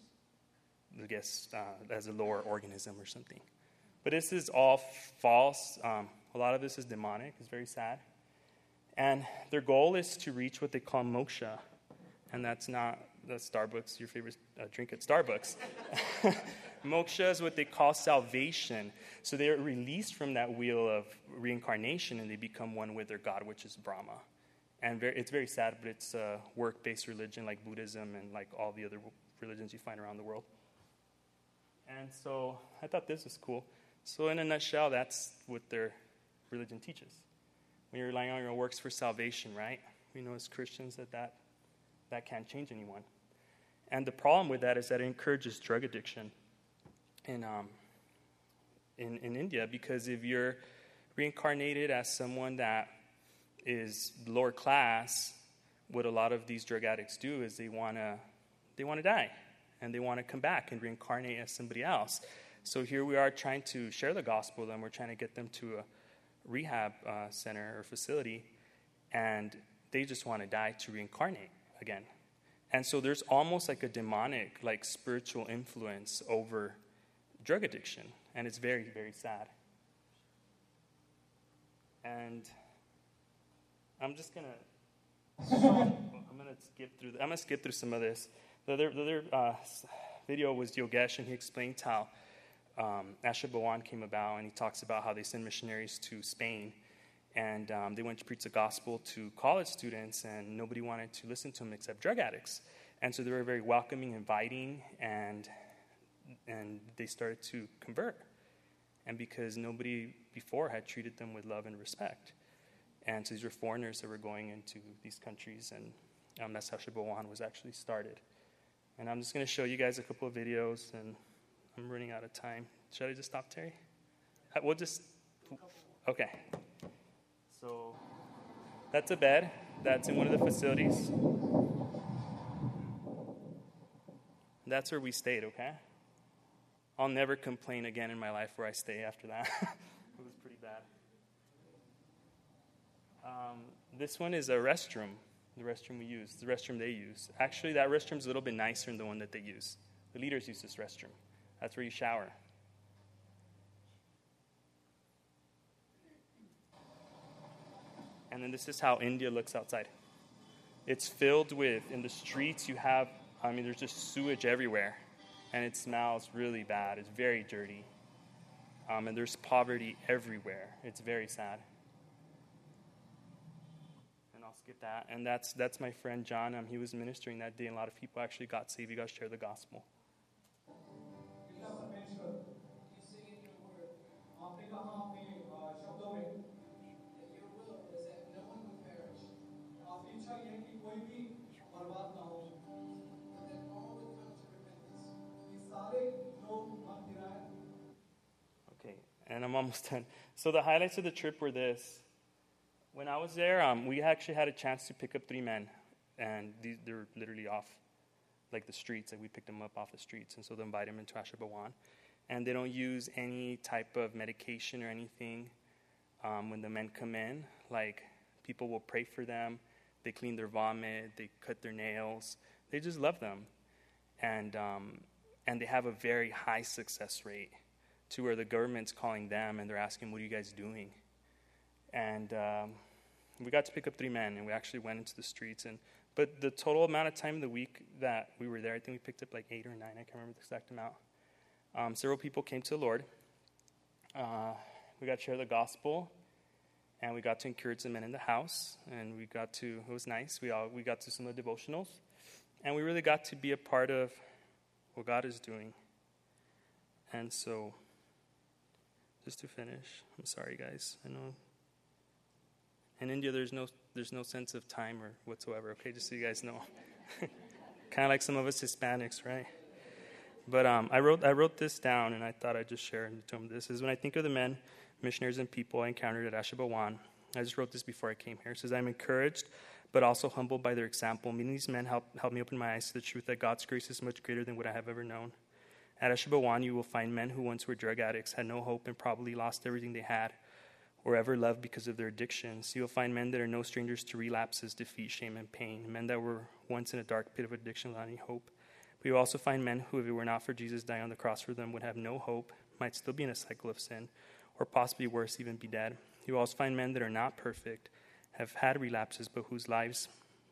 as a lower organism or something. But this is all false. A lot of this is demonic. It's very sad. And their goal is to reach what they call moksha. And that's not the Starbucks, your favorite drink at Starbucks. Moksha is what they call salvation. So they're released from that wheel of reincarnation, and they become one with their God, which is Brahma. And it's very sad, but it's a work-based religion like Buddhism and like all the other religions you find around the world. And so I thought this was cool. So in a nutshell, that's what their religion teaches. When you're relying on your works for salvation, right? We know as Christians that can't change anyone. And the problem with that is that it encourages drug addiction in India, because if you're reincarnated as someone that is lower class. What a lot of these drug addicts do is they want to die, and they want to come back and reincarnate as somebody else. So here we are trying to share the gospel with them. We're trying to get them to a rehab center or facility, and they just want to die to reincarnate again. And so there's almost like a demonic, like spiritual influence over drug addiction, and it's very, very sad. And I'm just gonna skip through some of this. The other video was Yogesh, and he explained how Asha Bhawan came about, and he talks about how they send missionaries to Spain, and they went to preach the gospel to college students, and nobody wanted to listen to them except drug addicts. And so they were very welcoming, inviting, and they started to convert. And because nobody before had treated them with love and respect. And so these were foreigners that were going into these countries, and that's how Asha Bhawan was actually started. And I'm just going to show you guys a couple of videos, and I'm running out of time. Should I just stop, Terry? We'll just... Okay. So that's a bed that's in one of the facilities. That's where we stayed, okay? I'll never complain again in my life where I stay after that. It was pretty bad. This one is a restroom, the restroom we use, the restroom they use. Actually, that restroom's a little bit nicer than the one that they use. The leaders use this restroom. That's where you shower. And then this is how India looks outside. It's filled with, in the streets you have, there's just sewage everywhere. And it smells really bad. It's very dirty. And there's poverty everywhere. It's very sad. And I'll skip that. And that's my friend John. He was ministering that day, and a lot of people actually got saved. You guys share the gospel. Okay, and I'm almost done. So the highlights of the trip were this. When I was there, we actually had a chance to pick up 3 men, and they're literally off, like the streets. Like we picked them up off the streets, and so they invite them into Asha Bhawan. And they don't use any type of medication or anything when the men come in. Like people will pray for them. They clean their vomit. They cut their nails. They just love them, and they have a very high success rate to where the government's calling them and they're asking, "What are you guys doing?" And we got to pick up 3 men, and we actually went into the streets. But the total amount of time in the week that we were there, I think we picked up like 8 or 9. I can't remember the exact amount. Several people came to the Lord. We got to share the gospel, and we got to encourage the men in the house. And it was nice. We got to some of the devotionals, and we really got to be a part of what God is doing. And so, just to finish, I'm sorry, guys. I know in India there's no sense of time or whatsoever. Okay, just so you guys know, kind of like some of us Hispanics, right? But I wrote this down, and I thought I'd just share and tell them this. Is when I think of the men, missionaries, and people I encountered at Asha Bhawan. I just wrote this before I came here. It says, I'm encouraged, but also humbled by their example. Meeting these men helped me open my eyes to the truth that God's grace is much greater than what I have ever known. At Asha Bhawan, you will find men who once were drug addicts, had no hope, and probably lost everything they had or ever loved because of their addictions. You will find men that are no strangers to relapses, defeat, shame, and pain. Men that were once in a dark pit of addiction without any hope. But you will also find men who, if it were not for Jesus dying on the cross for them, would have no hope, might still be in a cycle of sin, or possibly worse, even be dead. You will also find men that are not perfect, have had relapses, but whose lives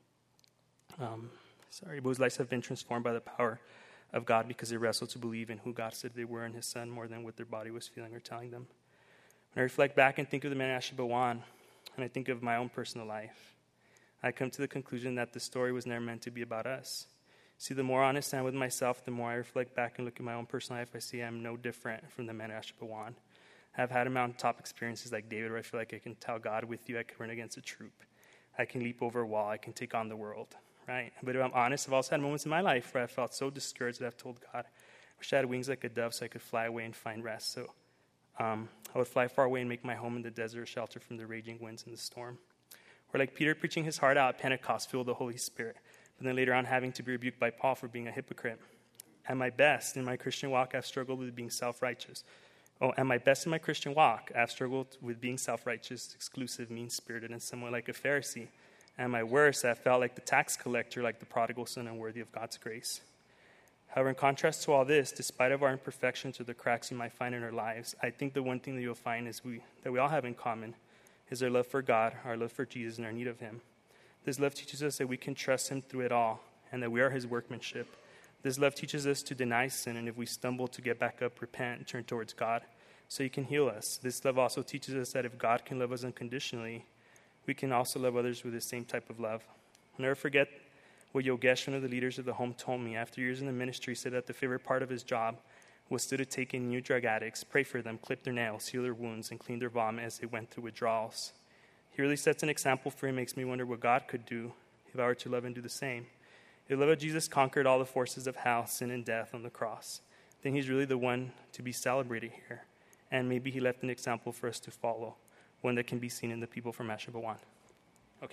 have been transformed by the power of God because they wrestled to believe in who God said they were in His Son more than what their body was feeling or telling them. When I reflect back and think of the men at Asha Bhawan, and I think of my own personal life, I come to the conclusion that the story was never meant to be about us. See, the more honest I am with myself, the more I reflect back and look at my own personal life, I see I'm no different from the men at Asha Bhawan. I've had mountaintop experiences like David where I feel like I can tell God, with you, I can run against a troop. I can leap over a wall. I can take on the world, right? But if I'm honest, I've also had moments in my life where I felt so discouraged that I've told God, I wish I had wings like a dove so I could fly away and find rest. So I would fly far away and make my home in the desert, shelter from the raging winds and the storm. Or like Peter preaching his heart out at Pentecost, filled with the Holy Spirit, but then later on having to be rebuked by Paul for being a hypocrite. At my best in my Christian walk, I've struggled with being self-righteous. At my best in my Christian walk, I've struggled with being self-righteous, exclusive, mean-spirited, and somewhat like a Pharisee. At my worst, I felt like the tax collector, like the prodigal son, unworthy of God's grace. However, in contrast to all this, despite of our imperfections or the cracks you might find in our lives, I think the one thing that you'll find is that we all have in common is our love for God, our love for Jesus, and our need of him. This love teaches us that we can trust him through it all, and that we are his workmanship. This love teaches us to deny sin, and if we stumble, to get back up, repent, and turn towards God, so he can heal us. This love also teaches us that if God can love us unconditionally, we can also love others with the same type of love. I'll never forget what Yogesh, one of the leaders of the home, told me. After years in the ministry, said that the favorite part of his job was to take in new drug addicts, pray for them, clip their nails, heal their wounds, and clean their vomit as they went through withdrawals. He really sets an example for him. Makes me wonder what God could do if I were to love and do the same. If the love of Jesus conquered all the forces of hell, sin, and death on the cross, then he's really the one to be celebrated here. And maybe he left an example for us to follow, one that can be seen in the people from Ashabawan. Okay.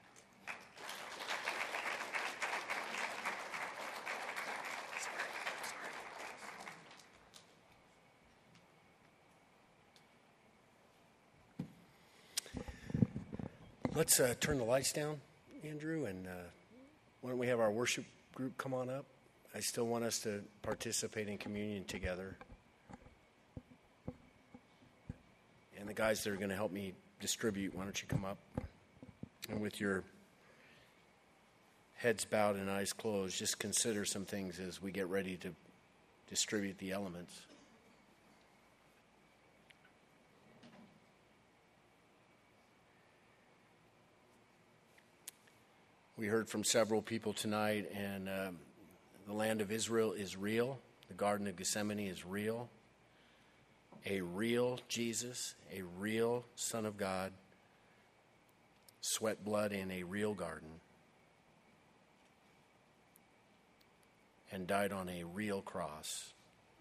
Let's turn the lights down, Andrew, and why don't we have our worship group come on up? I still want us to participate in communion together. And the guys that are going to help me distribute, why don't you come up? And with your heads bowed and eyes closed, just consider some things as we get ready to distribute the elements. We heard from several people tonight, and the land of Israel is real. The Garden of Gethsemane is real. A real Jesus, a real Son of God, sweat blood in a real garden, and died on a real cross.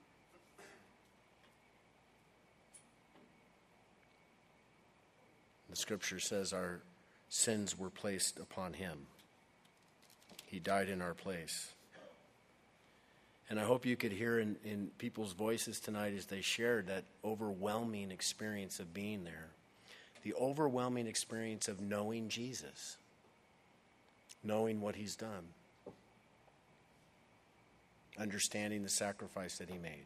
The scripture says our sins were placed upon him. He died in our place. And I hope you could hear in people's voices tonight as they shared that overwhelming experience of being there. The overwhelming experience of knowing Jesus. Knowing what he's done. Understanding the sacrifice that he made.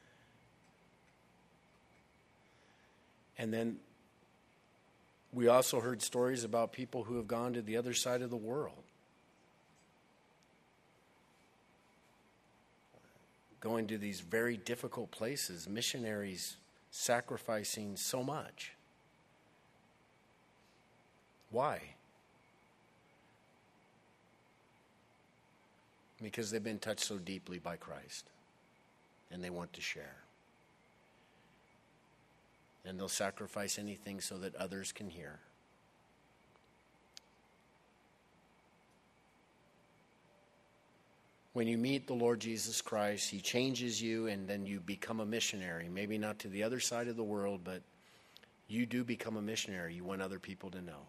And then we also heard stories about people who have gone to the other side of the world. Going to these very difficult places, missionaries sacrificing so much. Why? Because they've been touched so deeply by Christ, and they want to share. And they'll sacrifice anything so that others can hear. When you meet the Lord Jesus Christ, he changes you, and then you become a missionary. Maybe not to the other side of the world, but you do become a missionary. You want other people to know.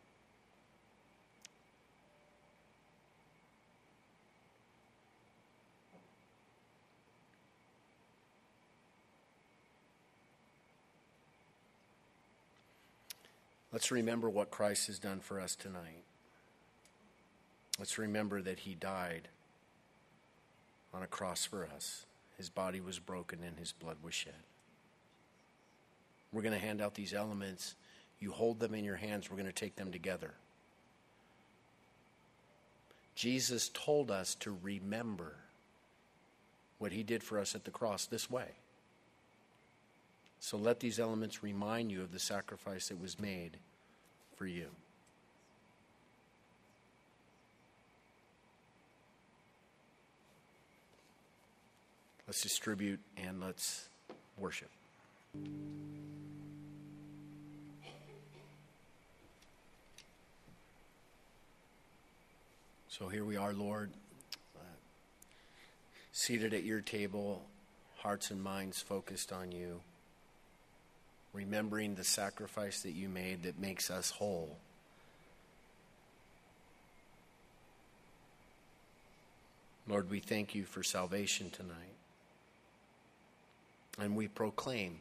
Let's remember what Christ has done for us tonight. Let's remember that he died on a cross for us. His body was broken and his blood was shed. We're going to hand out these elements. You hold them in your hands. We're going to take them together. Jesus told us to remember what he did for us at the cross this way. So let these elements remind you of the sacrifice that was made for you. Let's distribute and let's worship. So here we are, Lord, seated at your table, hearts and minds focused on you, remembering the sacrifice that you made that makes us whole, Lord, we thank you for salvation tonight. And we proclaim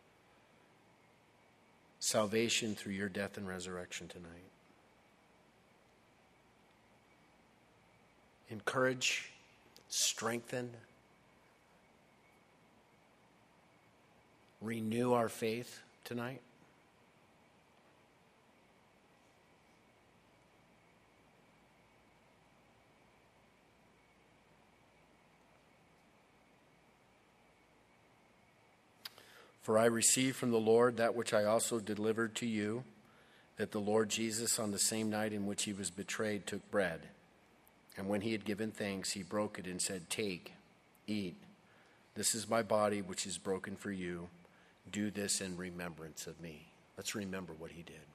salvation through your death and resurrection tonight. Encourage, strengthen, renew our faith tonight. For I received from the Lord that which I also delivered to you, that the Lord Jesus, on the same night in which he was betrayed, took bread. And when he had given thanks, he broke it and said, "Take, eat. This is my body, which is broken for you. Do this in remembrance of me." Let's remember what he did.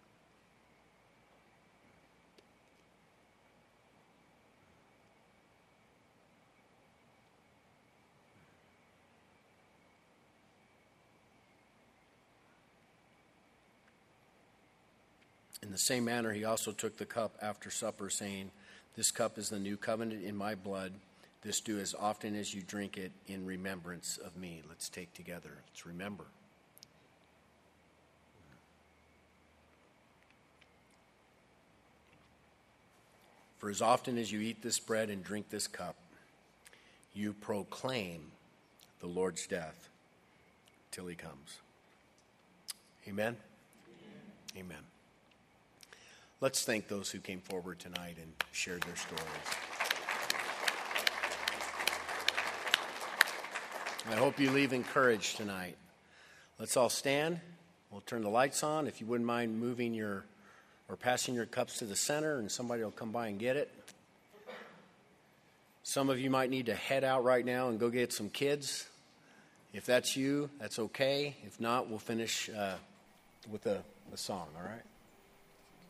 In the same manner, he also took the cup after supper, saying, "This cup is the new covenant in my blood. This do as often as you drink it in remembrance of me." Let's take together. Let's remember. For as often as you eat this bread and drink this cup, you proclaim the Lord's death till he comes. Amen? Amen. Let's thank those who came forward tonight and shared their stories. I hope you leave encouraged tonight. Let's all stand. We'll turn the lights on. If you wouldn't mind moving or passing your cups to the center, and somebody will come by and get it. Some of you might need to head out right now and go get some kids. If that's you, that's okay. If not, we'll finish with a song, all right?